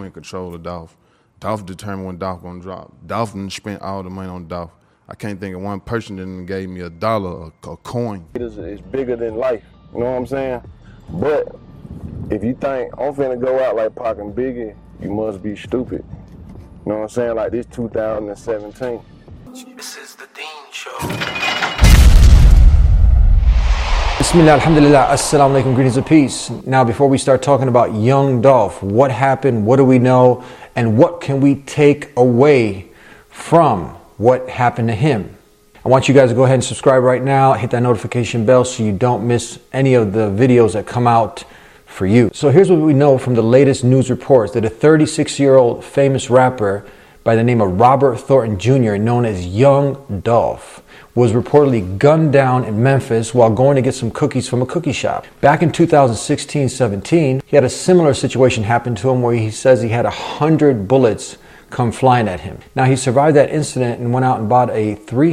in control of Dolph. Dolph determined when Dolph gonna drop. Dolph done spent all the money on Dolph. I can't think of one person that gave me $1, a coin. It's bigger than life, you know what I'm saying? But if you think I'm finna go out like Pac and Biggie, you must be stupid. You know what I'm saying? Like this 2017. This is the Dean Show. Bismillah, alhamdulillah, assalamu alaikum, greetings of peace. Now, before we start talking about young Dolph, what happened, what do we know, and what can we take away from what happened to him? I want you guys to go ahead and subscribe right now, hit that notification bell so you don't miss any of the videos that come out for you. So here's what we know from the latest news reports, that a 36-year-old famous rapper by the name of Robert Thornton Jr., known as Young Dolph, was reportedly gunned down in Memphis while going to get some cookies from a cookie shop. Back in 2016-17, he had a similar situation happen to him where he says he had 100 bullets come flying at him. Now, he survived that incident and went out and bought a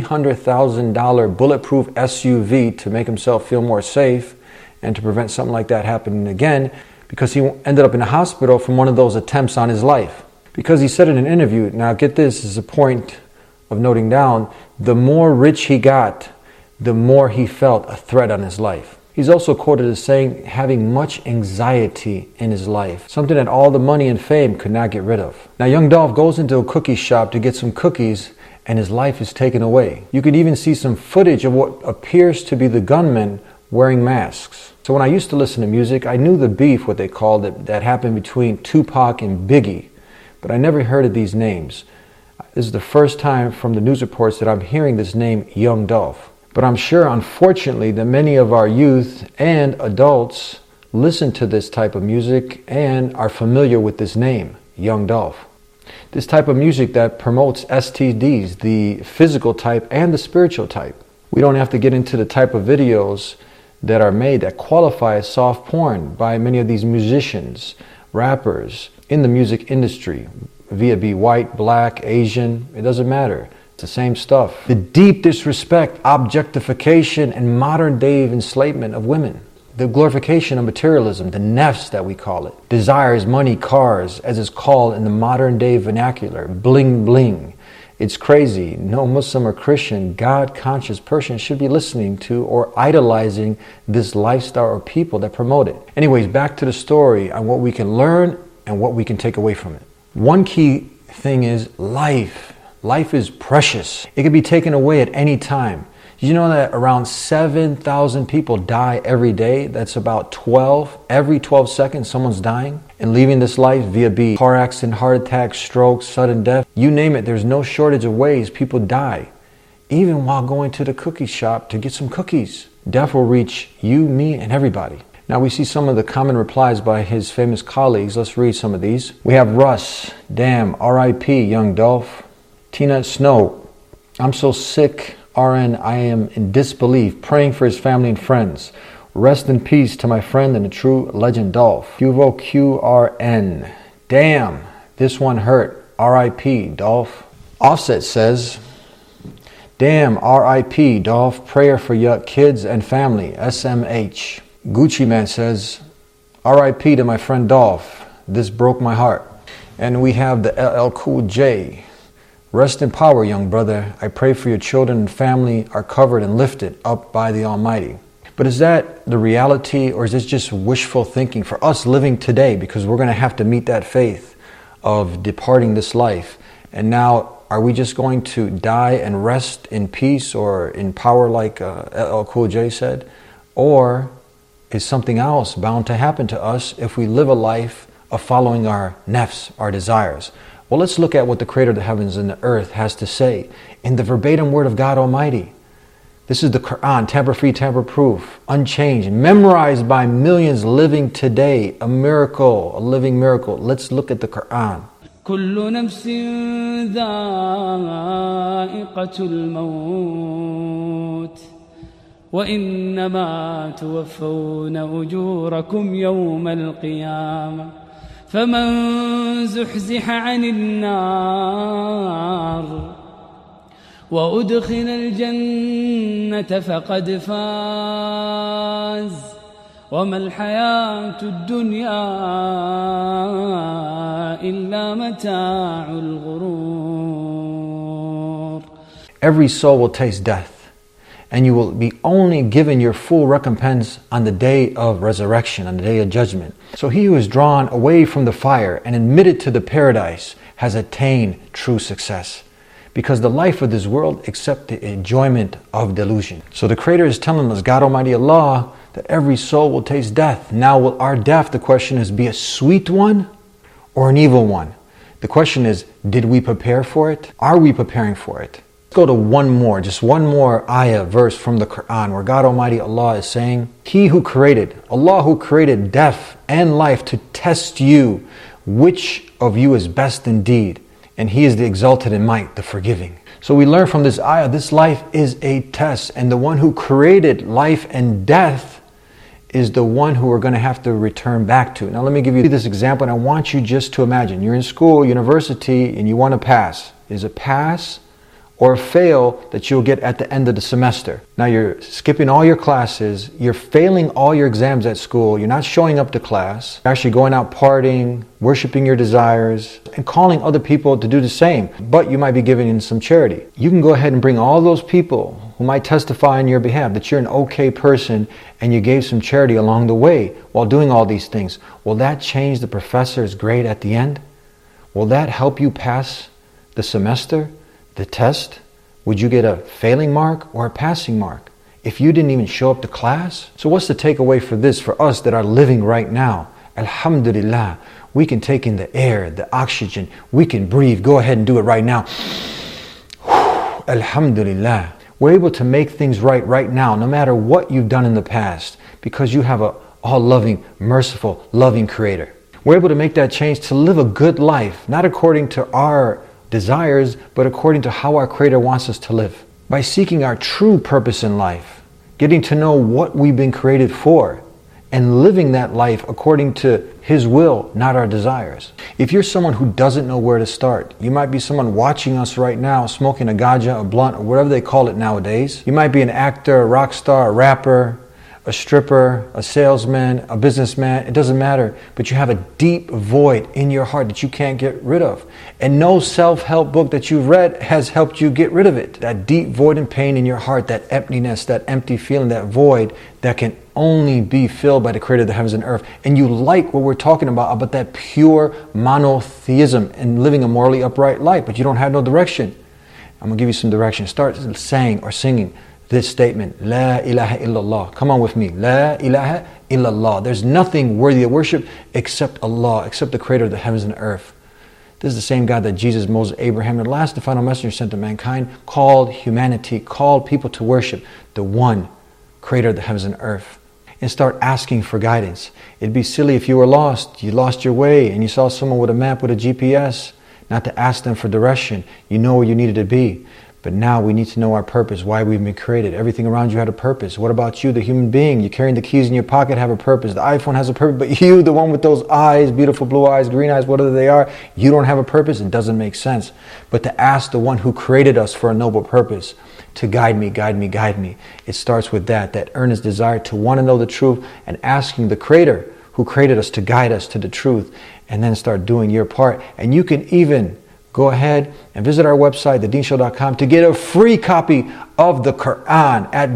$300,000 bulletproof SUV to make himself feel more safe and to prevent something like that happening again, because he ended up in a hospital from one of those attempts on his life. Because he said in an interview, now get this, is a point of noting down, the more rich he got, the more he felt a threat on his life. He's also quoted as saying having much anxiety in his life, something that all the money and fame could not get rid of. Now, Young Dolph goes into a cookie shop to get some cookies and his life is taken away. You could even see some footage of what appears to be the gunmen wearing masks. So when I used to listen to music, I knew the beef, what they called it, that happened between Tupac and Biggie, but I never heard of these names. This is the first time from the news reports that I'm hearing this name, Young Dolph. But I'm sure, unfortunately, that many of our youth and adults listen to this type of music and are familiar with this name, Young Dolph. This type of music that promotes STDs, the physical type and the spiritual type. We don't have to get into the type of videos that are made that qualify as soft porn by many of these musicians, rappers in the music industry, via it be white, black, Asian, it doesn't matter. It's the same stuff. The deep disrespect, objectification, and modern day enslavement of women. The glorification of materialism, the nefs that we call it. Desires, money, cars, as it's called in the modern day vernacular. Bling bling. It's crazy. No Muslim or Christian, God-conscious person should be listening to or idolizing this lifestyle or people that promote it. Anyways, back to the story on what we can learn and what we can take away from it. One key thing is life. Life is precious. It can be taken away at any time. Did you know that around 7,000 people die every day? That's about 12. Every 12 seconds, someone's dying and leaving this life via be car accident, heart attack, stroke, sudden death. You name it, there's no shortage of ways people die, even while going to the cookie shop to get some cookies. Death will reach you, me, and everybody. Now we see some of the common replies by his famous colleagues. Let's read some of these. We have Russ, damn, R.I.P. Young Dolph. Tina Snow, I'm so sick, RN, I am in disbelief, praying for his family and friends. Rest in peace to my friend and the true legend Dolph. Huvo QRN, damn, this one hurt, R.I.P. Dolph. Offset says, damn, R.I.P. Dolph, prayer for your kids and family, SMH. Gucci Man says, R.I.P. to my friend Dolph, this broke my heart. And we have the LL Cool J. Rest in power, young brother. I pray for your children and family are covered and lifted up by the Almighty. But is that the reality, or is this just wishful thinking for us living today? Because we're going to have to meet that faith of departing this life. And now, are we just going to die and rest in peace or in power like LL Cool J said? Or is something else bound to happen to us if we live a life of following our nefs, our desires? Well, let's look at what the Creator of the heavens and the earth has to say in the verbatim word of God Almighty. This is the Quran, tamper-free, tamper-proof, unchanged, memorized by millions living today. A miracle, a living miracle. Let's look at the Quran. كل نفس ذائقة الموت وإنما توفون أجوركم يوم القيامة فمن زحزح عن النار وأدخل الجنة فقد فاز وما الحياة الدنيا إلا متاع الغرور. Every soul will taste death, and you will be only given your full recompense on the day of resurrection, on the day of judgment. So he who is drawn away from the fire and admitted to the paradise has attained true success, because the life of this world accepts the enjoyment of delusion. So the Creator is telling us, God Almighty Allah, that every soul will taste death. Now will our death, the question is, be a sweet one or an evil one? The question is, did we prepare for it? Are we preparing for it? Let's go to just one more ayah verse from the Quran, where God Almighty Allah is saying, Allah who created death and life to test you, which of you is best indeed, and He is the exalted in might, the forgiving. So we learn from this ayah, this life is a test, and the one who created life and death is the one who we're going to have to return back to. Now let me give you this example, and I want you just to imagine you're in school, university, and you want to pass. Is a pass or fail that you'll get at the end of the semester. Now you're skipping all your classes, you're failing all your exams at school, you're not showing up to class, you're actually going out partying, worshiping your desires, and calling other people to do the same. But you might be giving in some charity. You can go ahead and bring all those people who might testify on your behalf that you're an okay person and you gave some charity along the way while doing all these things. Will that change the professor's grade at the end? Will that help you pass the semester? The test? Would you get a failing mark or a passing mark if you didn't even show up to class? So what's the takeaway for this, for us that are living right now? Alhamdulillah, we can take in the air, the oxygen, we can breathe. Go ahead and do it right now. Alhamdulillah. We're able to make things right now, no matter what you've done in the past, because you have a all-loving, merciful, loving Creator. We're able to make that change to live a good life, not according to our desires, but according to how our Creator wants us to live. By seeking our true purpose in life, getting to know what we've been created for, and living that life according to His will, not our desires. If you're someone who doesn't know where to start, you might be someone watching us right now smoking a gaja, a blunt, or whatever they call it nowadays. You might be an actor, a rock star, a rapper, a stripper, a salesman, a businessman, it doesn't matter. But you have a deep void in your heart that you can't get rid of. And no self-help book that you've read has helped you get rid of it. That deep void and pain in your heart, that emptiness, that empty feeling, that void that can only be filled by the Creator of the heavens and earth. And you like what we're talking about that pure monotheism and living a morally upright life, but you don't have no direction. I'm going to give you some direction. Start saying or singing this statement, La ilaha illallah. Come on with me. La ilaha illallah. There's nothing worthy of worship except Allah, except the Creator of the heavens and earth. This is the same God that Jesus, Moses, Abraham, the last and final messenger sent to mankind, called humanity, called people to worship the one Creator of the heavens and earth. And start asking for guidance. It'd be silly if you were lost, you lost your way, and you saw someone with a map with a GPS, not to ask them for direction. You know where you needed to be. But now we need to know our purpose, why we've been created. Everything around you had a purpose. What about you, the human being? You're carrying the keys in your pocket, have a purpose. The iPhone has a purpose, but you, the one with those eyes, beautiful blue eyes, green eyes, whatever they are, you don't have a purpose. It doesn't make sense. But to ask the one who created us for a noble purpose to guide me, guide me, guide me. It starts with that earnest desire to want to know the truth and asking the Creator who created us to guide us to the truth, and then start doing your part. And you can even go ahead and visit our website, thedeenshow.com, to get a free copy of the Quran at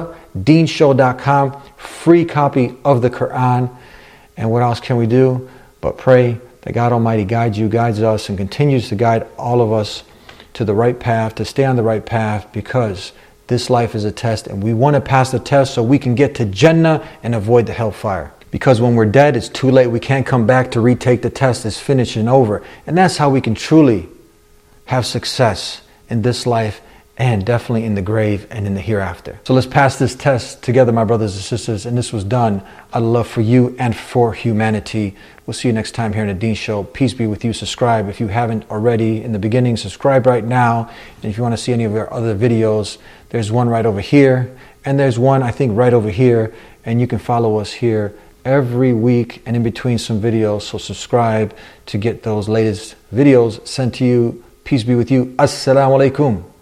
thedeenshow.com. Free copy of the Quran. And what else can we do but pray that God Almighty guides us, and continues to guide all of us to the right path, to stay on the right path, because this life is a test, and we want to pass the test so we can get to Jannah and avoid the hellfire. Because when we're dead, it's too late. We can't come back to retake the test. It's finished and over. And that's how we can truly have success in this life, and definitely in the grave and in the hereafter. So let's pass this test together, my brothers and sisters. And this was done out of love for you and for humanity. We'll see you next time here in the Deen Show. Peace be with you. Subscribe if you haven't already. In the beginning, subscribe right now. And if you want to see any of our other videos, there's one right over here. And there's one, I think, right over here. And you can follow us here every week and in between some videos. So subscribe to get those latest videos sent to you. Peace be with you. Assalamu alaikum.